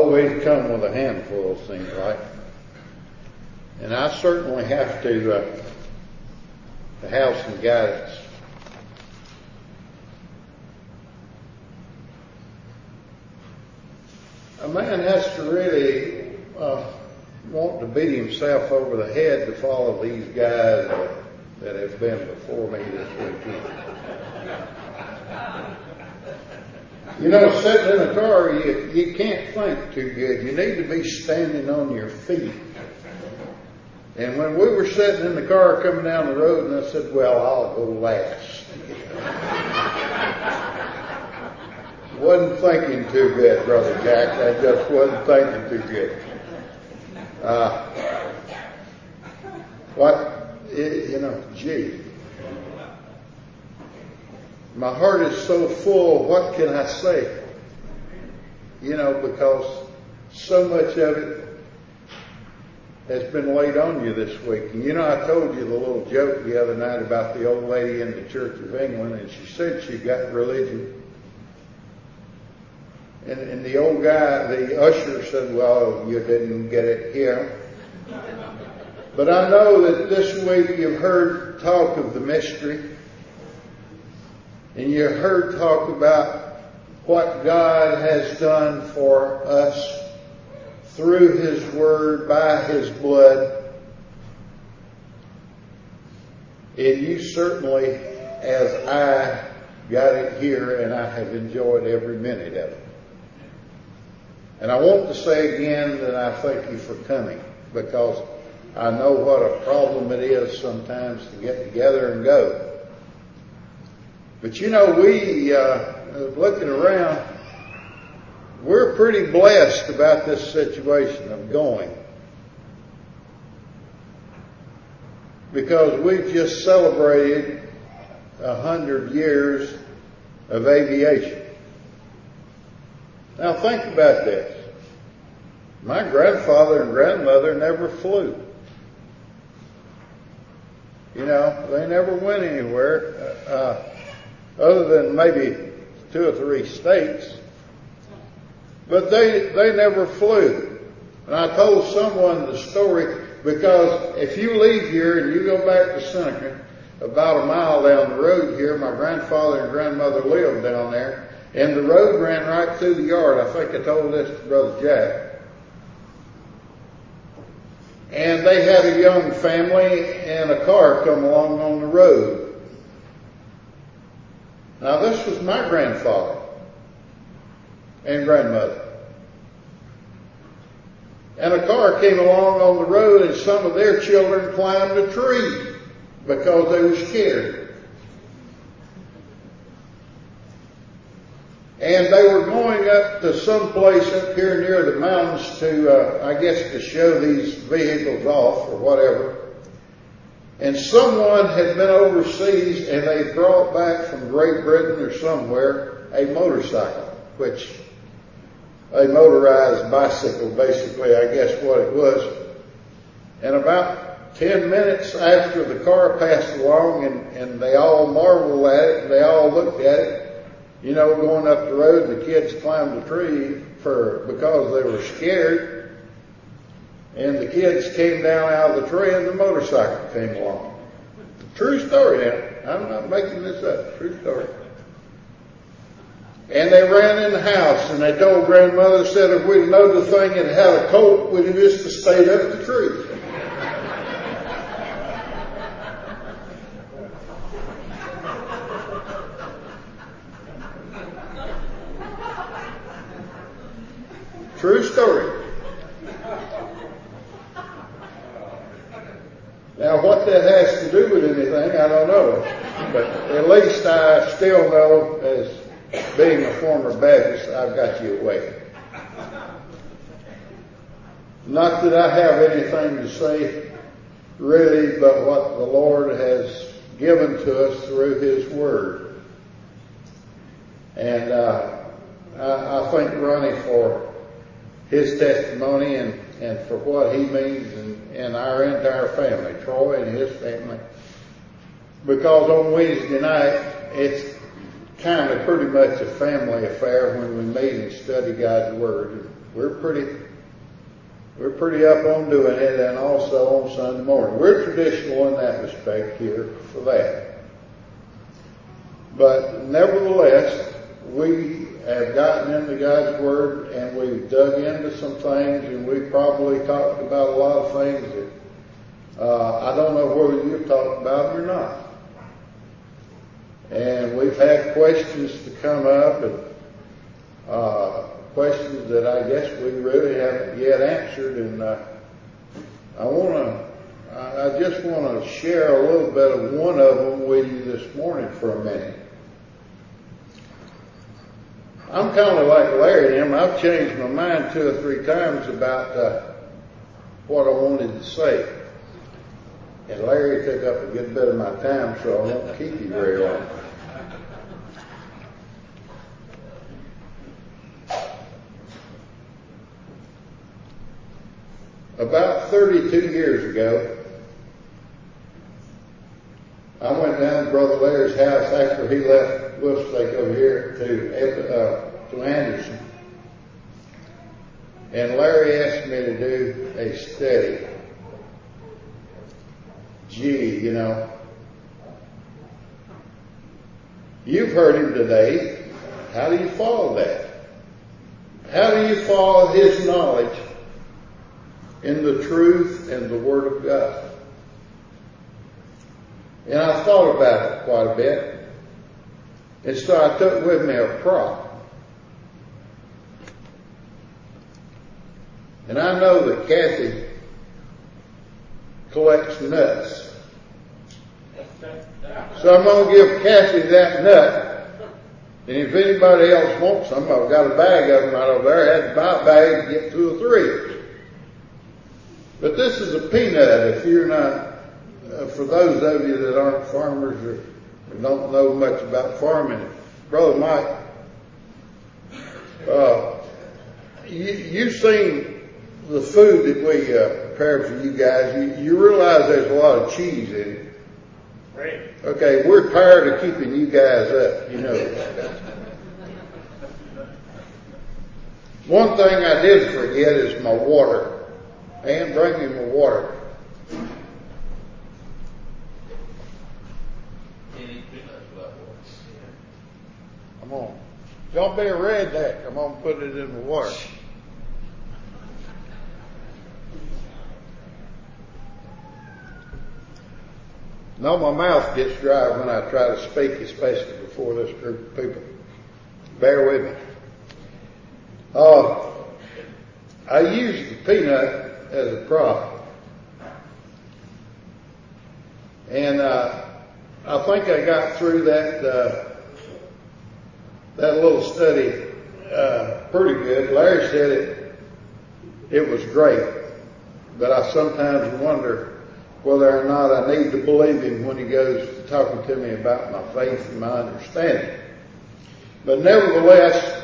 always come with a handful, it seems like. And I certainly have to have some guidance. A man has to really want to beat himself over the head to follow these guys that have been before me this weekend. You know, sitting in a car, you can't think too good. You need to be standing on your feet. And when we were sitting in the car coming down the road, and I said, well, I'll go last. Wasn't thinking too good, Brother Jack. I just wasn't thinking too good. Gee. My heart is so full, what can I say? Because so much of it has been laid on you this week. And I told you the little joke the other night about the old lady in the Church of England, and she said she got religion. And the old guy, the usher, said, well, you didn't get it here. But I know that this week you've heard talk of the mystery. And you heard talk about what God has done for us through His Word, by His blood. And you certainly, as I got it here, and I have enjoyed every minute of it. And I want to say again that I thank you for coming, because I know what a problem it is sometimes to get together and go. But we, looking around, we're pretty blessed about this situation of going. Because we've just celebrated 100 years of aviation. Now think about this. My grandfather and grandmother never flew. They never went anywhere. Other than maybe 2 or 3 states, but they never flew. And I told someone the story, because if you leave here and you go back to Seneca, about a mile down the road here, my grandfather and grandmother lived down there, and the road ran right through the yard. I think I told this to Brother Jack. And they had a young family, and a car come along on the road. Now, this was my grandfather and grandmother. And a car came along on the road, and some of their children climbed a tree because they were scared. And they were going up to some place up here near the mountains to show these vehicles off or whatever. And someone had been overseas, and they brought back from Great Britain or somewhere a motorcycle, which a motorized bicycle, basically, I guess what it was. And about 10 minutes after the car passed along, and they all marveled at it, and they all looked at it, going up the road, and the kids climbed the tree because they were scared. And the kids came down out of the tree, and the motorcycle came along. True story now. I'm not making this up. True story. And they ran in the house, and they told grandmother, said if we'd known the thing had had a colt, we'd have just stayed up the tree. True story. Now, what that has to do with anything, I don't know. But at least I still know, as being a former Baptist, I've got you away. Not that I have anything to say, really, but what the Lord has given to us through His Word. And I thank Ronnie for his testimony and for what he means in our entire family, Troy and his family. Because on Wednesday night, kind of pretty much a family affair when we meet and study God's Word. we're pretty up on doing it, and also on Sunday morning. We're traditional in that respect here for that. But nevertheless, we have gotten into God's Word, and we've dug into some things, and we've probably talked about a lot of things that I don't know whether you've talked about them or not. And we've had questions to come up, and questions that I guess we really haven't yet answered, and I just want to share a little bit of one of them with you this morning for a minute. I'm kind of like Larry and him. I've changed my mind 2 or 3 times about what I wanted to say. And Larry took up a good bit of my time, so I won't keep you very long. About 32 years ago, I went down to Brother Larry's house after he left Wolfstake over here to Anderson. And Larry asked me to do a study. Gee, you know, you've heard him today. How do you follow that? How do you follow his knowledge in the truth and the Word of God? And I thought about it quite a bit. And so I took with me a prop. And I know that Kathy collects nuts. So I'm going to give Kathy that nut. And if anybody else wants some, I've got a bag of them right over there. I had to buy a bag to get 2 or 3. But this is a peanut. If you're not, for those of you that aren't farmers or don't know much about farming, Brother Mike, you've seen the food that we prepare for you guys. You realize there's a lot of cheese in it. Right. Okay, we're tired of keeping you guys up, you know. One thing I did forget is my water. And bring me my water. Come on. Don't be a redneck. I'm going to put it in the water. No, my mouth gets dry when I try to speak, especially before this group of people. Bear with me. I used the peanut as a prop. And I think I got through that little study pretty good. Larry said it was great, but I sometimes wonder whether or not I need to believe him when he goes talking to me about my faith and my understanding. But nevertheless,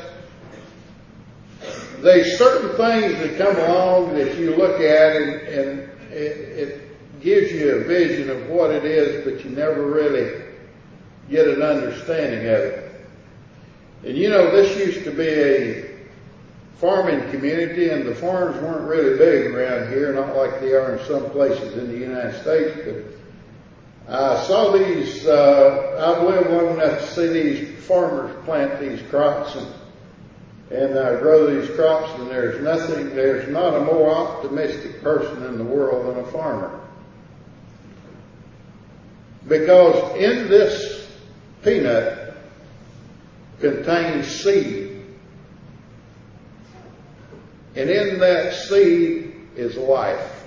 there's certain things that come along that you look at and it gives you a vision of what it is, but you never really get an understanding of it. And you know, this used to be a farming community, and the farms weren't really big around here, not like they are in some places in the United States, but I saw these, I've lived long enough to see these farmers plant these crops and grow these crops, and there's not a more optimistic person in the world than a farmer. Because in this peanut contains seed. And in that seed is life.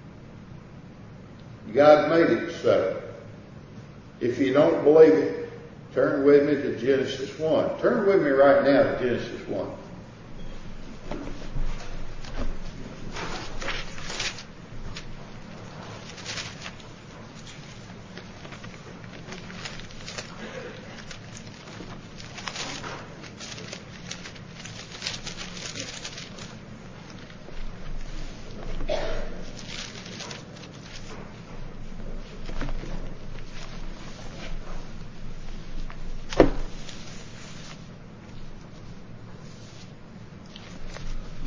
God made it so. If you don't believe it, turn with me to Genesis 1. Turn with me right now to Genesis 1.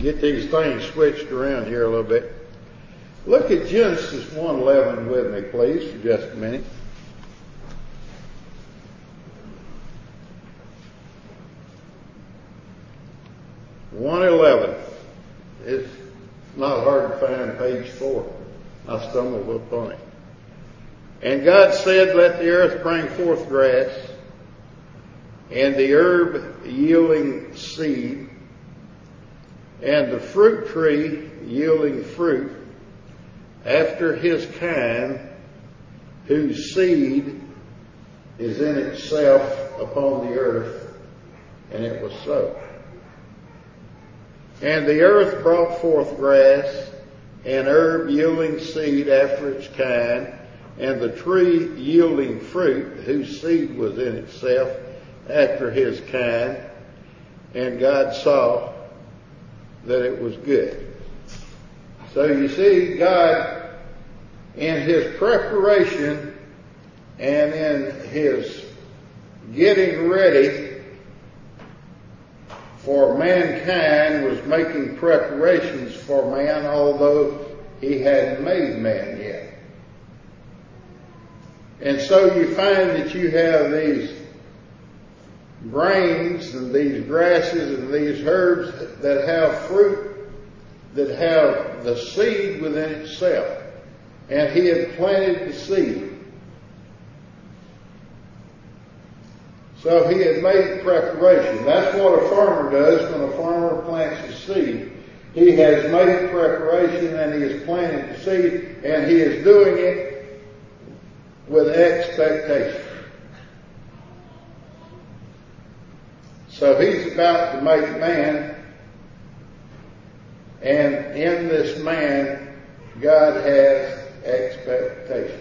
get these things switched around here a little bit. Look at Genesis 1:11 with me, please, for just a minute. It's not hard to find, page 4. I stumbled upon it. And God said, let the earth bring forth grass, and the herb yielding seed, and the fruit tree yielding fruit, after his kind, whose seed is in itself upon the earth. And it was so. And the earth brought forth grass, and herb yielding seed after its kind, and the tree yielding fruit, whose seed was in itself after his kind. And God saw that it was good. So you see, God, in his preparation and in his getting ready for mankind, was making preparations for man, although he hadn't made man yet. And so you find that you have these grains and these grasses and these herbs that have fruit, that have the seed within itself. And he had planted the seed. So he had made preparation. That's what a farmer does when a farmer plants a seed. He has made preparation and he has planted the seed, and he is doing it with expectation. So he's about to make man, and in this man, God has expectation.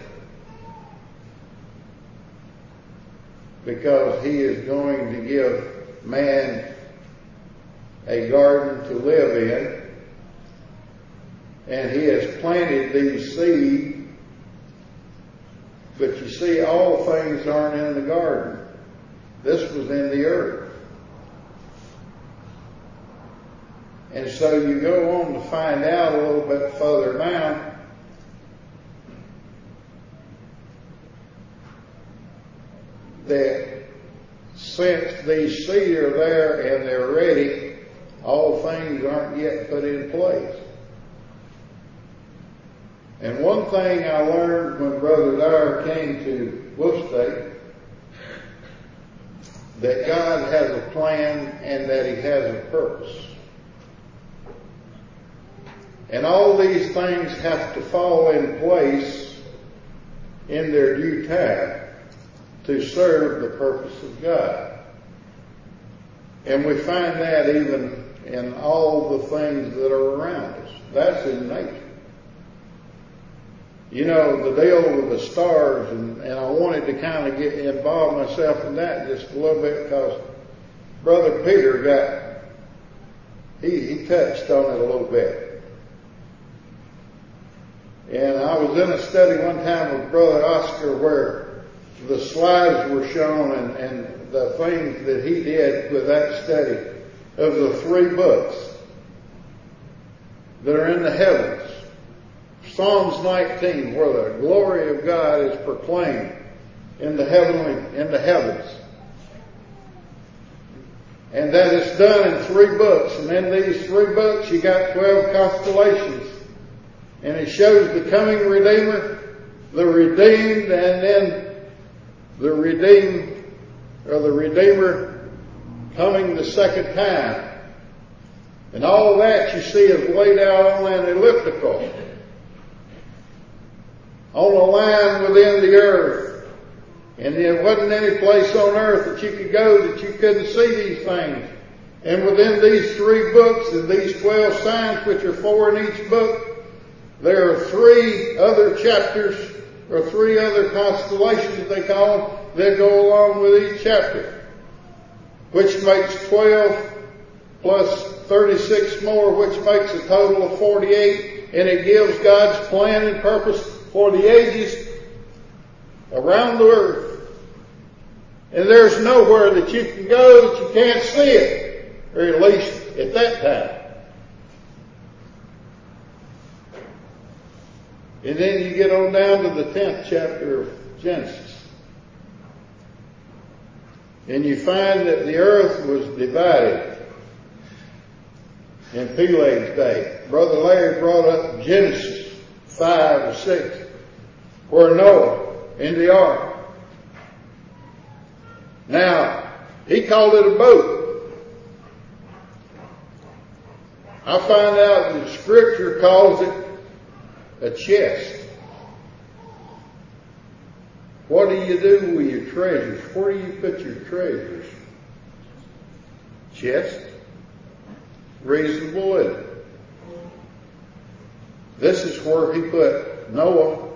Because he is going to give man a garden to live in, and he has planted these seeds. But you see, all things aren't in the garden. This was in the earth. And so you go on to find out a little bit further down that since these seed are there and they're ready, all things aren't yet put in place. And one thing I learned when Brother Dyer came to Wolf State, that God has a plan and that he has a purpose. And all these things have to fall in place in their due time to serve the purpose of God. And we find that even in all the things that are around us. That's in nature. You know, the deal with the stars, and I wanted to kind of get involved myself in that just a little bit, because Brother Peter he touched on it a little bit. And I was in a study one time with Brother Oscar where the slides were shown and the things that he did with that study of the 3 books that are in the heavens. Psalms 19, where the glory of God is proclaimed in the heavens. And that is done in 3 books. And in these 3 books you got 12 constellations. And it shows the coming Redeemer, the redeemed, and then the redeemed, or the Redeemer coming the second time. And all that you see is laid out on an elliptical, on a line within the earth. And there wasn't any place on earth that you could go that you couldn't see these things. And within these 3 books and these 12 signs, which are 4 in each book, there are 3 other chapters, or 3 other constellations they call them, that go along with each chapter, which makes 12 plus 36 more, which makes a total of 48, and it gives God's plan and purpose for the ages around the earth. And there's nowhere that you can go that you can't see it, or at least at that time. And then you get on down to the 10th chapter of Genesis. And you find that the earth was divided in Peleg's day. Brother Larry brought up Genesis 5 or 6, where Noah in the ark. Now, he called it a boat. I find out that Scripture calls it a chest. What do you do with your treasures? Where do you put your treasures? Chest? Reasonable, isn't it? This is where he put Noah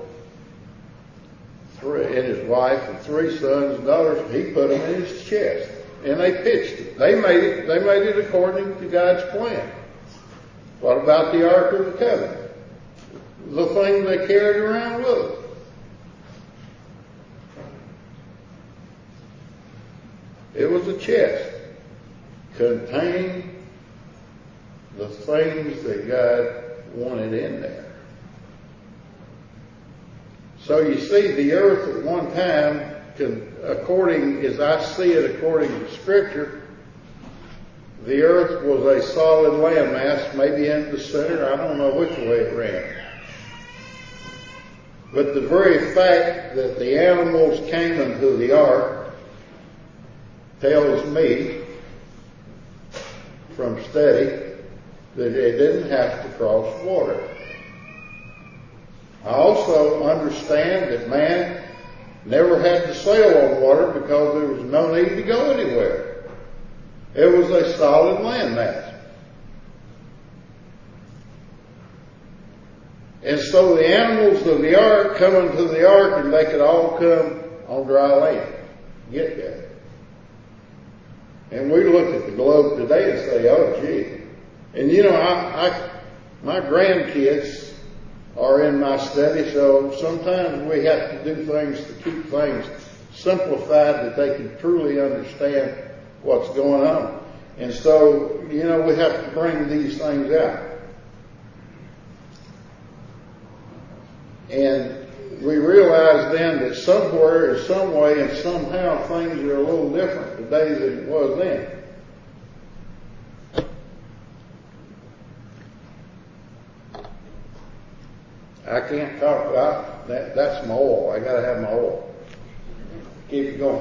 and his wife and 3 sons and daughters. He put them in his chest. And they pitched it. They made it according to God's plan. What about the Ark of the Covenant? The thing they carried around with them. It was a chest containing the things that God wanted in there. So you see, the earth at one time, according as I see it, according to Scripture, the earth was a solid landmass, maybe in the center. I don't know which way it ran. But the very fact that the animals came into the ark tells me from study that they didn't have to cross water. I also understand that man never had to sail on water because there was no need to go anywhere. It was a solid landmass. And so the animals of the ark come into the ark and they could all come on dry land. Get there. And we look at the globe today and say, oh gee. And you know, my grandkids are in my study, so sometimes we have to do things to keep things simplified that they can truly understand what's going on. And so, you know, we have to bring these things out. And we realize then that somewhere, in some way, and somehow things are a little different today than it was then. I can't talk about that. That's my oil. I gotta have my oil. Keep it going.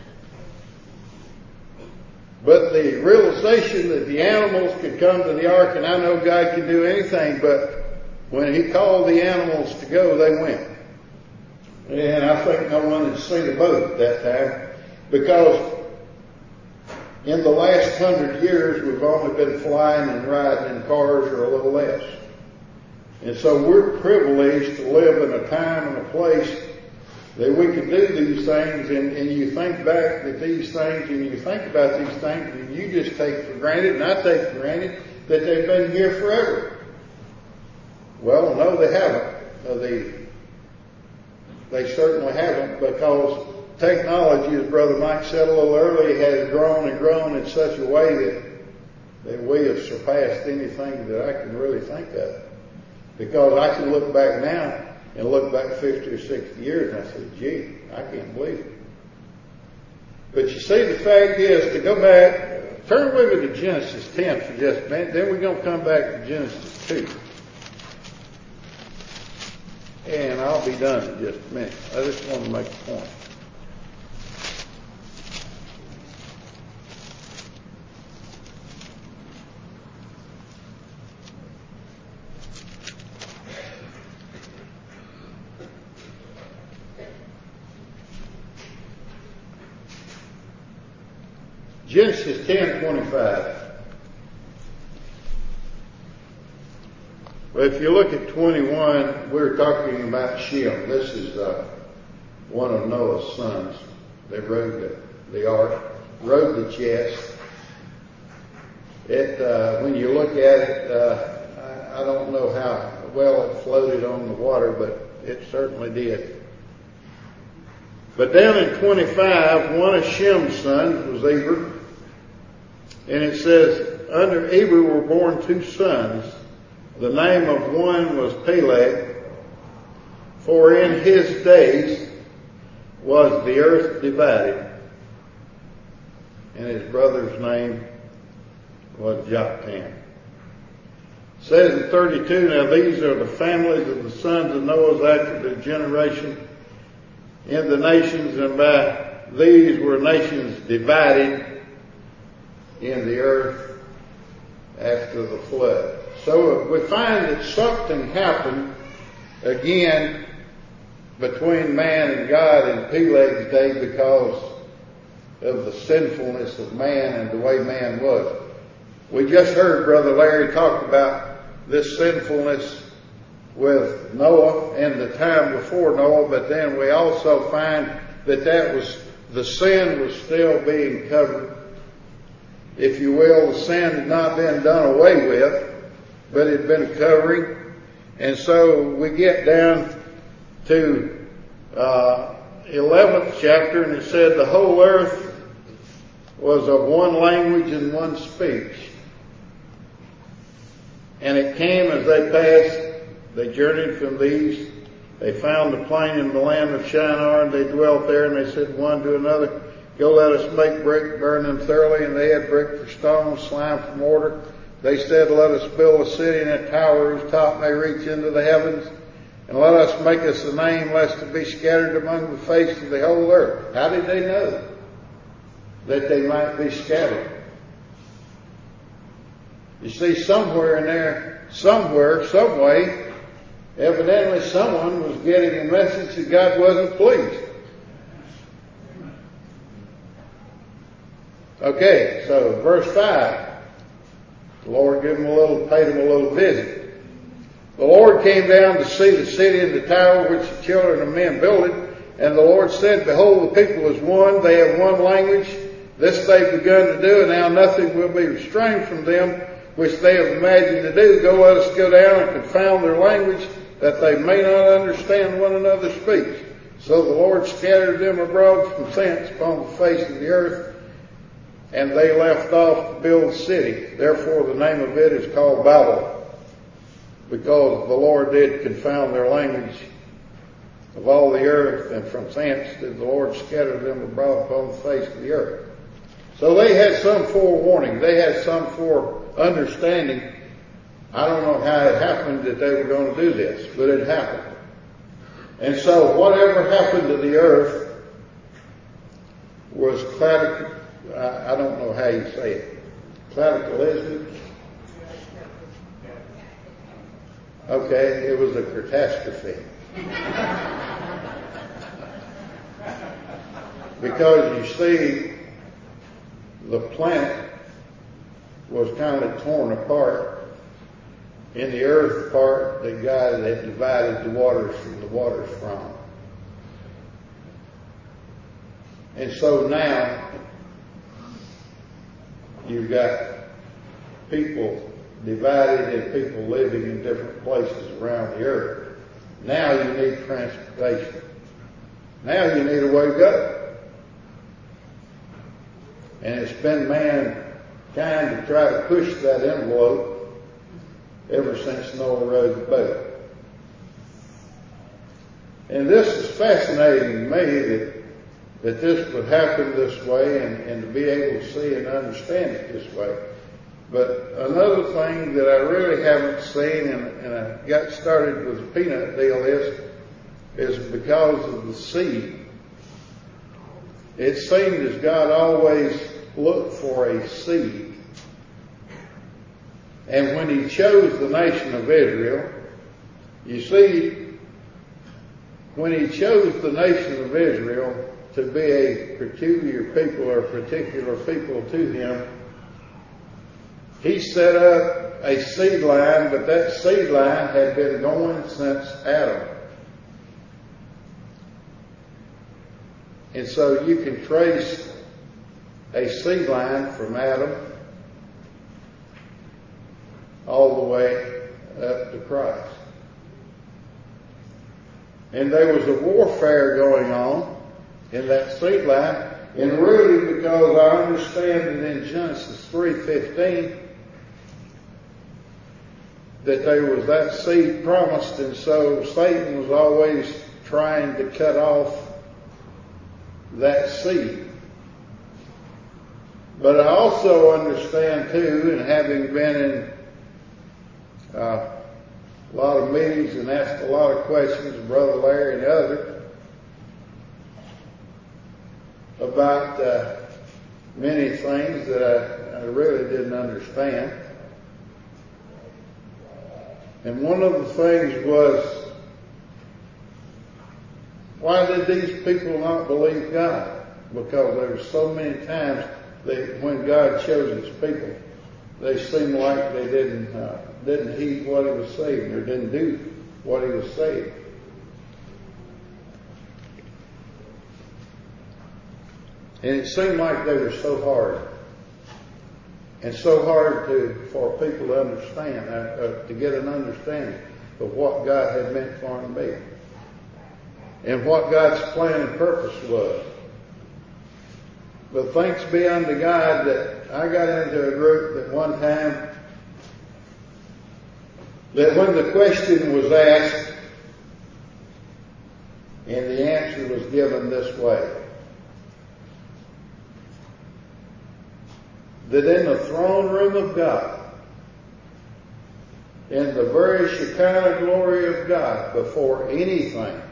But the realization that the animals could come to the ark, and I know God can do anything, but when He called the animals to go, they went. And I think no one had seen a boat at that time, because in the last 100 years we've only been flying and riding in cars or a little less. And so we're privileged to live in a time and a place that we can do these things, and you think back at these things and you think about these things and you just take for granted, and I take for granted, that they've been here forever. Well, no, they haven't. They certainly haven't, because technology, as Brother Mike said a little earlier, has grown and grown in such a way that we have surpassed anything that I can really think of. Because I can look back now and look back 50 or 60 years and I say, gee, I can't believe it. But you see, the fact is, to go back, turn with me to Genesis 10 for just a minute, then we're going to come back to Genesis 2. And I'll be done in just a minute. I just want to make a point. Genesis 10:25. Well, if you look at 21, we're talking about Shem. This is one of Noah's sons. They rowed the ark, rowed the chest. When you look at it, I don't know how well it floated on the water, but it certainly did. But down in 25, one of Shem's sons was Eber. And it says, under Eber were born 2 sons. The name of one was Peleg, For in his days was the earth divided, and his brother's name was Joktan. It says in 32, now these are the families of the sons of Noah after the generation in the nations, and by these were nations divided in the earth after the flood. So we find that something happened again between man and God in Peleg's day because of the sinfulness of man and the way man was. We just heard Brother Larry talk about this sinfulness with Noah and the time before Noah, but then we also find that the sin was still being covered. If you will, the sin had not been done away with, but it had been covering. And so we get down to 11th chapter, and it said the whole earth was of one language and one speech. And it came as they passed, they journeyed from the east. They found the plain in the land of Shinar, and they dwelt there, and they said one to another, go, let us make brick, burn them thoroughly. And they had brick for stone, slime for mortar. They said, let us build a city and a tower whose top may reach into the heavens. And let us make us a name, lest it be scattered among the face of the whole earth. How did they know that they might be scattered? You see, somewhere in there, somewhere, some way, evidently someone was getting a message that God wasn't pleased. Okay, so verse 5. The Lord paid him a little visit. The Lord came down to see the city and the tower which the children of men builded. And the Lord said, behold, the people is one. They have one language. This they've begun to do, and now nothing will be restrained from them, which they have imagined to do. Go, let us go down and confound their language, that they may not understand one another's speech. So the Lord scattered them abroad from thence upon the face of the earth, and they left off to build a city. Therefore the name of it is called Babel, because the Lord did confound their language of all the earth, and from thence did the Lord scatter them abroad upon the face of the earth. So they had some forewarning. They had some understanding. I don't know how it happened that they were going to do this, but it happened. And so whatever happened to the earth was I don't know how you say it. Cataclysmic? Okay, it was a catastrophe. Because you see, the planet was kind of torn apart in the earth part that God had divided the waters from. And so now you've got people divided and people living in different places around the earth. Now you need transportation. Now you need a way to go. And it's been mankind to try to push that envelope ever since Noah rode the boat. And this is fascinating to me that this would happen this way and to be able to see and understand it this way. But another thing that I really haven't seen and I got started with the peanut deal is because of the seed. It seemed as God always looked for a seed. And when he chose the nation of Israel, you see, when he chose the nation of Israel to be a peculiar people or particular people to him, he set up a seed line, but that seed line had been going since Adam. And so you can trace a seed line from Adam all the way up to Christ. And there was a warfare going on in that seed line, and really because I understand that in Genesis 3:15, that there was that seed promised, and so Satan was always trying to cut off that seed. But I also understand too, and having been in a lot of meetings and asked a lot of questions of Brother Larry and others about many things that I really didn't understand. And one of the things was, why did these people not believe God? Because there were so many times that when God chose His people, they seemed like they didn't heed what He was saying, or didn't do what He was saying. And it seemed like they were so hard, and so hard for people to understand, to get an understanding of what God had meant for them to be, and what God's plan and purpose was. But thanks be unto God that I got into a group that one time, that when the question was asked and the answer was given this way, that in the throne room of God, in the very Shekinah glory of God, before anything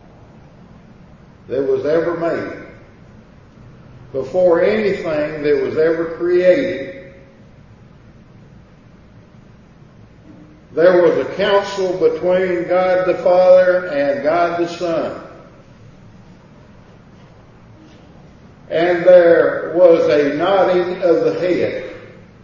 that was ever made, before anything that was ever created, there was a council between God the Father and God the Son. And there was a nodding of the head.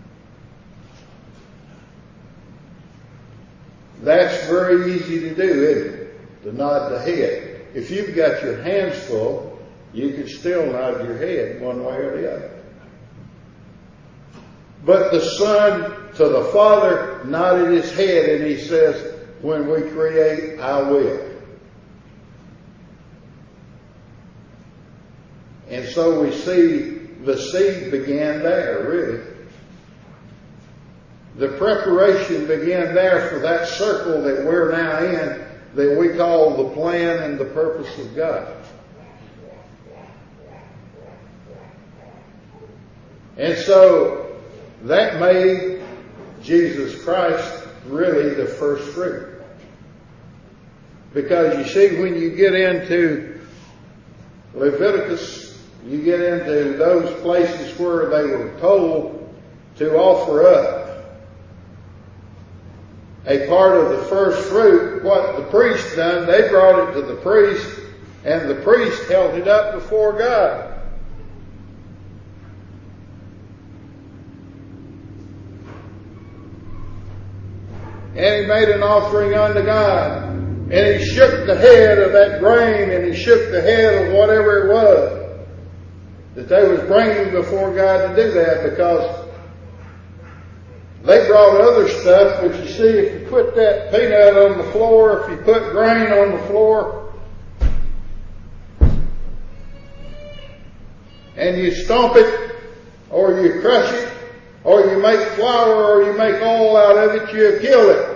That's very easy to do, isn't it? To nod the head. If you've got your hands full, you can still nod your head one way or the other. But the Son to the Father nodded His head, and He says, when we create, I will. And so we see the seed began there, really. The preparation began there for that circle that we're now in, that we call the plan and the purpose of God. And so that made Jesus Christ really the first fruit. Because you see, when you get into Leviticus, you get into those places where they were told to offer up a part of the first fruit. What the priest done, they brought it to the priest, and the priest held it up before God. And he made an offering unto God. And he shook the head of that grain, and he shook the head of whatever it was that they was bringing before God to do that, because they brought other stuff. But you see, if you put that peanut on the floor, if you put grain on the floor, and you stomp it, or you crush it, or you make flour, or you make oil out of it, you kill it.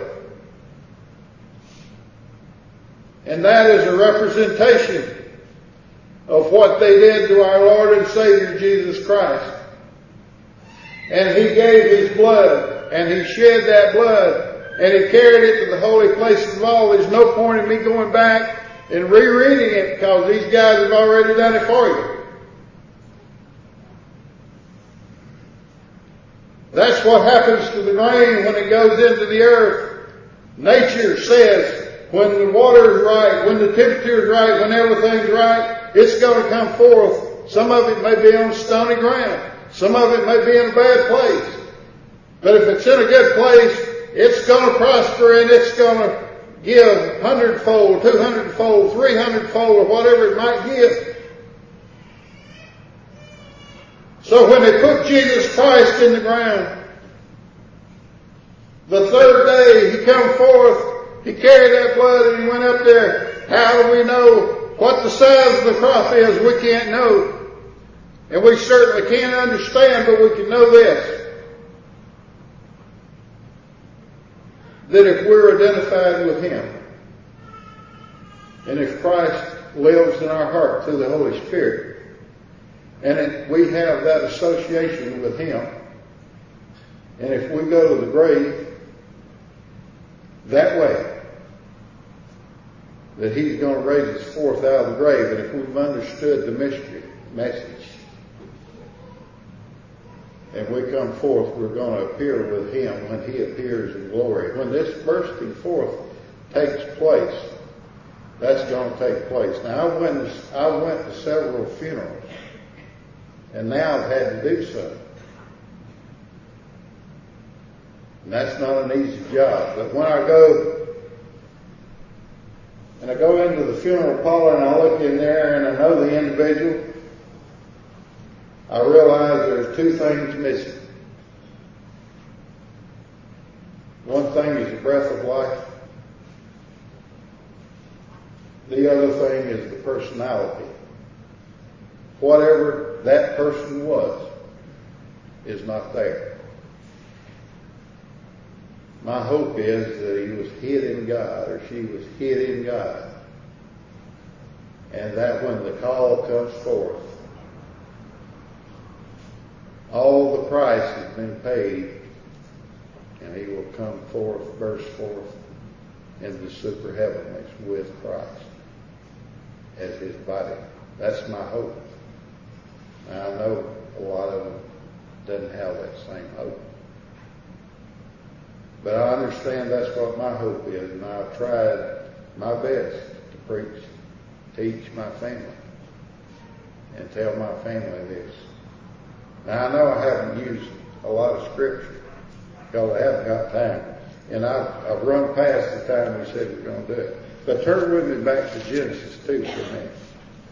And that is a representation of what they did to our Lord and Savior Jesus Christ. And He gave His blood, and He shed that blood, and He carried it to the holy places of all. There's no point in me going back and rereading it, because these guys have already done it for you. That's what happens to the grain when it goes into the earth. Nature says, when the water is right, when the temperature is right, when everything's right, it's going to come forth. Some of it may be on stony ground. Some of it may be in a bad place. But if it's in a good place, it's going to prosper, and it's going to give 100-fold, 200-fold, 300-fold, or whatever it might give. So when they put Jesus Christ in the ground, the third day He come forth, He carried that blood, and He went up there. How do we know what the size of the crop is? We can't know. And we certainly can't understand, but we can know this. that if we're identified with Him, and if Christ lives in our heart through the Holy Spirit, and if we have that association with Him, and if we go to the grave that way, that He's going to raise us forth out of the grave, and if we've understood the message, and we come forth, we're going to appear with Him when He appears in glory. When this bursting forth takes place, that's going to take place. Now, I went to several funerals, and now I've had to do so. And that's not an easy job. But when I go into the funeral parlor and I look in there and I know the individual, I realize there's two things missing. One thing is the breath of life. The other thing is the personality. Whatever that person was is not there. My hope is that he was hid in God, or she was hid in God, and that when the call comes forth, all the price has been paid, and he will come forth, burst forth into the super heavenlies with Christ as his body. That's my hope. Now, I know a lot of them doesn't have that same hope. But I understand that's what my hope is, and I've tried my best to preach, teach my family, and tell my family this. Now, I know I haven't used a lot of scripture because I haven't got time, and I've run past the time we said we're going to do it. But turn with me back to Genesis 2 for a minute.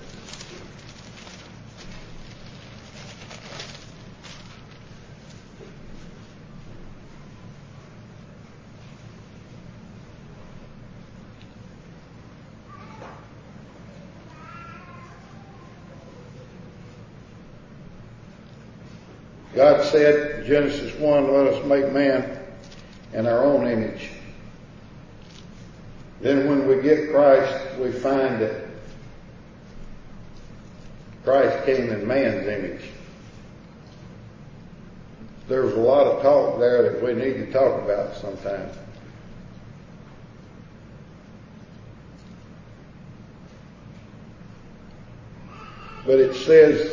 God said, Genesis 1, let us make man in our own image. Then when we get Christ, we find that Christ came in man's image. There's a lot of talk there that we need to talk about sometime. But it says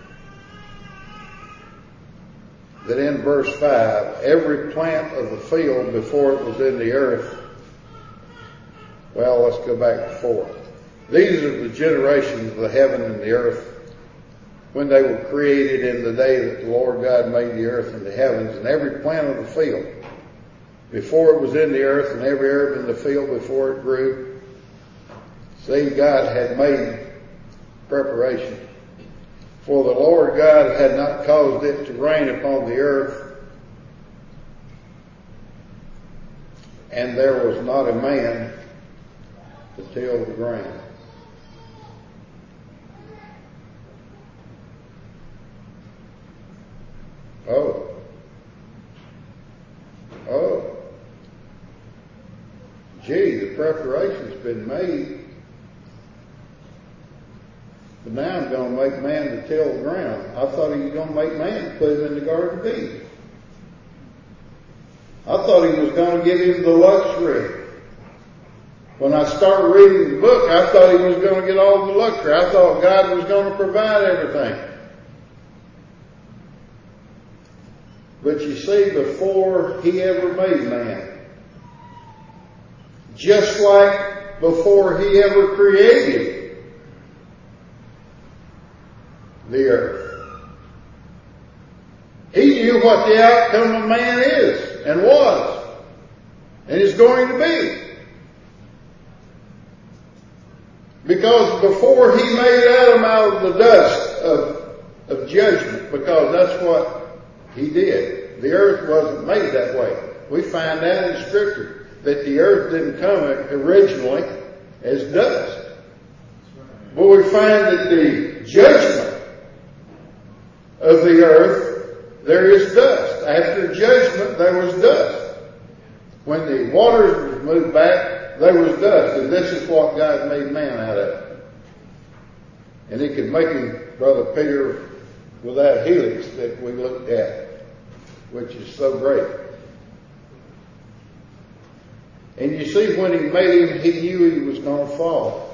that in verse 5, every plant of the field before it was in the earth. Well, let's go back to 4. These are the generations of the heaven and the earth when they were created in the day that the Lord God made the earth and the heavens, and every plant of the field before it was in the earth, and every herb in the field before it grew. See, God had made preparation. For the Lord God had not caused it to rain upon the earth, and there was not a man to till the ground. Gee, the preparation's been made. But now I'm going to make man to till the ground. I thought he was going to make man to put him in the Garden of Eden. I thought he was going to give him the luxury. When I started reading the book, I thought he was going to get all the luxury. I thought God was going to provide everything. But you see, before he ever made man, just like before he ever created the earth, he knew what the outcome of man is and was and is going to be. Because before he made Adam out of the dust of judgment, because that's what he did. The earth wasn't made that way. We find out in Scripture that the earth didn't come originally as dust. But we find that the judgment of the earth, there is dust. After judgment, there was dust. When the waters was moved back, there was dust, and this is what God made man out of. And He could make him, Brother Peter, with that helix that we looked at, which is so great. And you see, when He made him, He knew he was going to fall.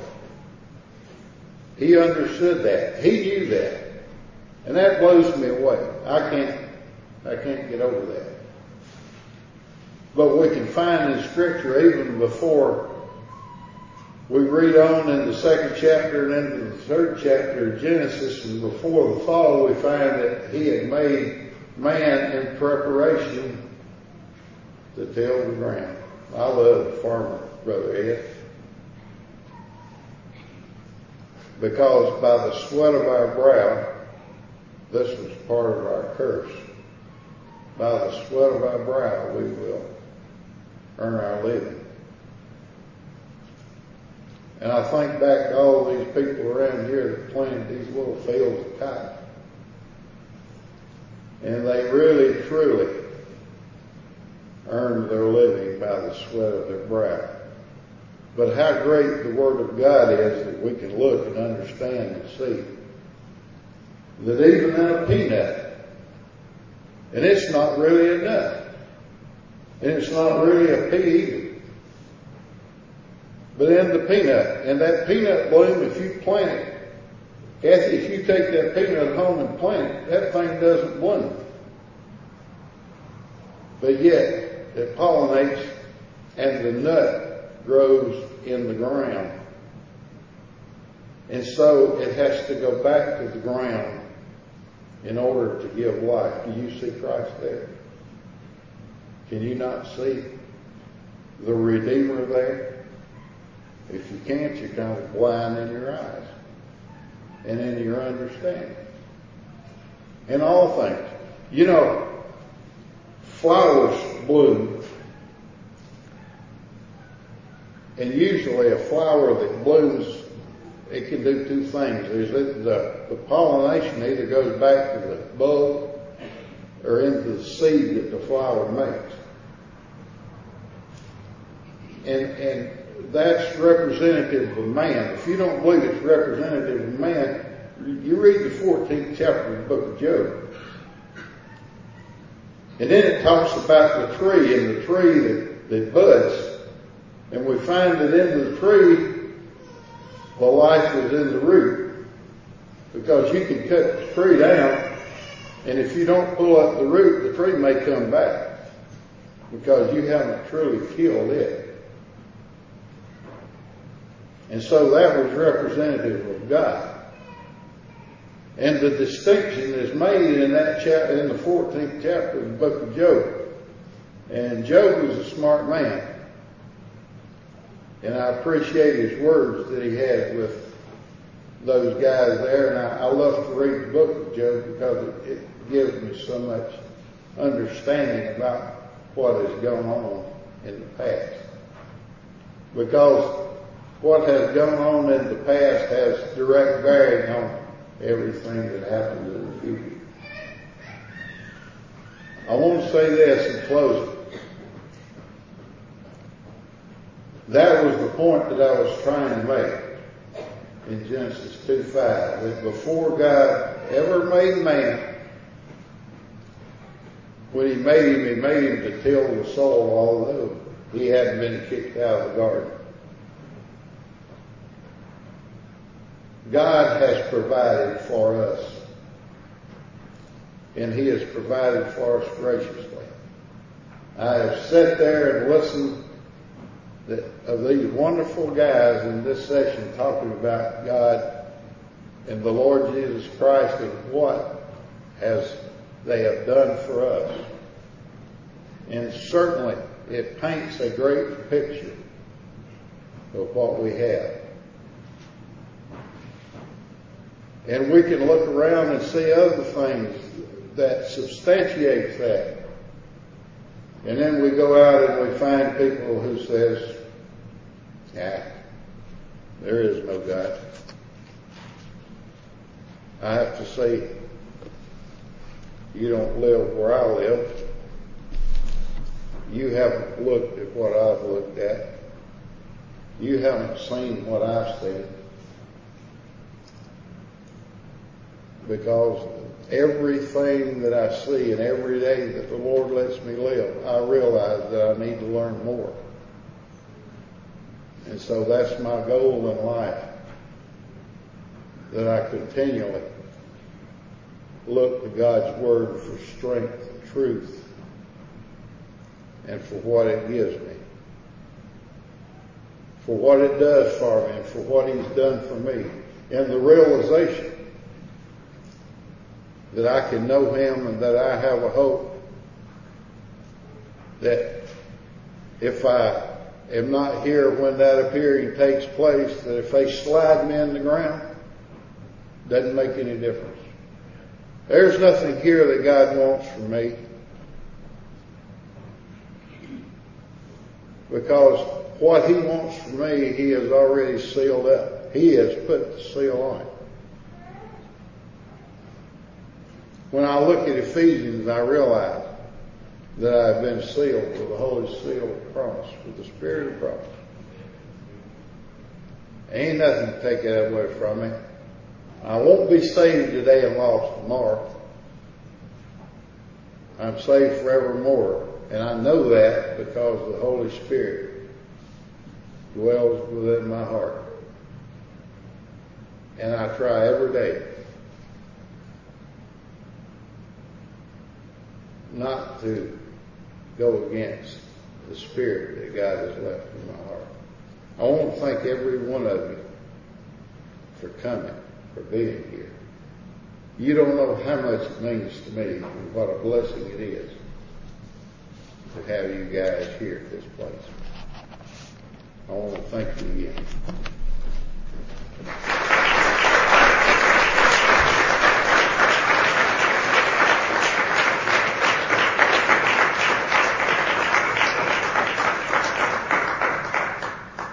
He understood that. He knew that. And that blows me away. I can't get over that. But we can find in Scripture, even before we read on in the second chapter and into the third chapter of Genesis, and before the fall, we find that He had made man in preparation to till the ground. I love the farmer, Brother Ed, because by the sweat of our brow, this was part of our curse. By the sweat of our brow, we will earn our living. And I think back to all these people around here that planted these little fields of cotton. And they really, truly earned their living by the sweat of their brow. But how great the Word of God is that we can look and understand and see that even in a peanut, and it's not really a nut, and it's not really a pea either, but in the peanut, and that peanut bloom, if you plant it, Kathy, if you take that peanut home and plant it, that thing doesn't bloom. But yet, it pollinates and the nut grows in the ground. And so it has to go back to the ground in order to give life. Do you see Christ there? Can you not see the Redeemer there? If you can't, you're kind of blind in your eyes and in your understanding. In all things. You know, flowers bloom. And usually a flower that blooms, it can do two things. The pollination either goes back to the bud or into the seed that the flower makes. And that's representative of man. If you don't believe it's representative of man, you read the 14th chapter of the book of Job. And then it talks about the tree and the tree that buds. And we find that in the tree, the life is in the root. Because you can cut the tree down, and if you don't pull up the root, the tree may come back. Because you haven't truly killed it. And so that was representative of God. And the distinction is made in that chapter, in the 14th chapter of the book of Job. And Job was a smart man. And I appreciate his words that he had with those guys there. And I love to read the book of Job because it gives me so much understanding about what has gone on in the past. Because what has gone on in the past has direct bearing on everything that happens in the future. I want to say this in closing. That was the point that I was trying to make in Genesis 2:5. That before God ever made man, when He made him to till the soil, although he hadn't been kicked out of the garden. God has provided for us. And He has provided for us graciously. I have sat there and listened of these wonderful guys in this session talking about God and the Lord Jesus Christ and what they have done for us. And certainly it paints a great picture of what we have. And we can look around and see other things that substantiates that. And then we go out and we find people who says, there is no God. I have to say, you don't live where I live. You haven't haven't looked at what I've looked at. You haven't seen what I've seen. Because everything that I see and every day that the Lord lets me live, I realize that I need to learn more. And so that's my goal in life, that I continually look to God's Word for strength and truth and for what it gives me, for what it does for me and for what He's done for me, and the realization that I can know Him and that I have a hope that if I am not here when that appearing takes place, that if they slide me in the ground, doesn't make any difference. There's nothing here that God wants from me, because what He wants from me, He has already sealed up. He has put the seal on it. When I look at Ephesians, I realize that I've been sealed with the holy seal of promise, with the Spirit of promise. Ain't nothing to take that away from me. I won't be saved today and lost tomorrow. I'm saved forevermore, and I know that because the Holy Spirit dwells within my heart. And I try every day not to go against the Spirit that God has left in my heart. I want to thank every one of you for coming, for being here. You don't know how much it means to me and what a blessing it is to have you guys here at this place. I want to thank you again.